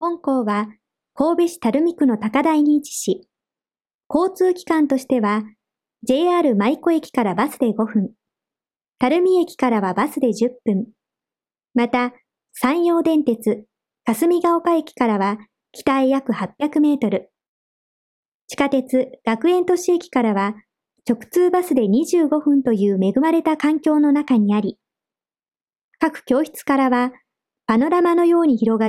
本校は神戸市垂水区の高台に位置し、交通機関としては JR 舞子駅からバスで5分、垂水駅からはバスで10分、また山陽電鉄霞ヶ丘駅からは北へ約800メートル、地下鉄学園都市駅からは直通バスで25分という恵まれた環境の中にあり、各教室からはパノラマのように広がる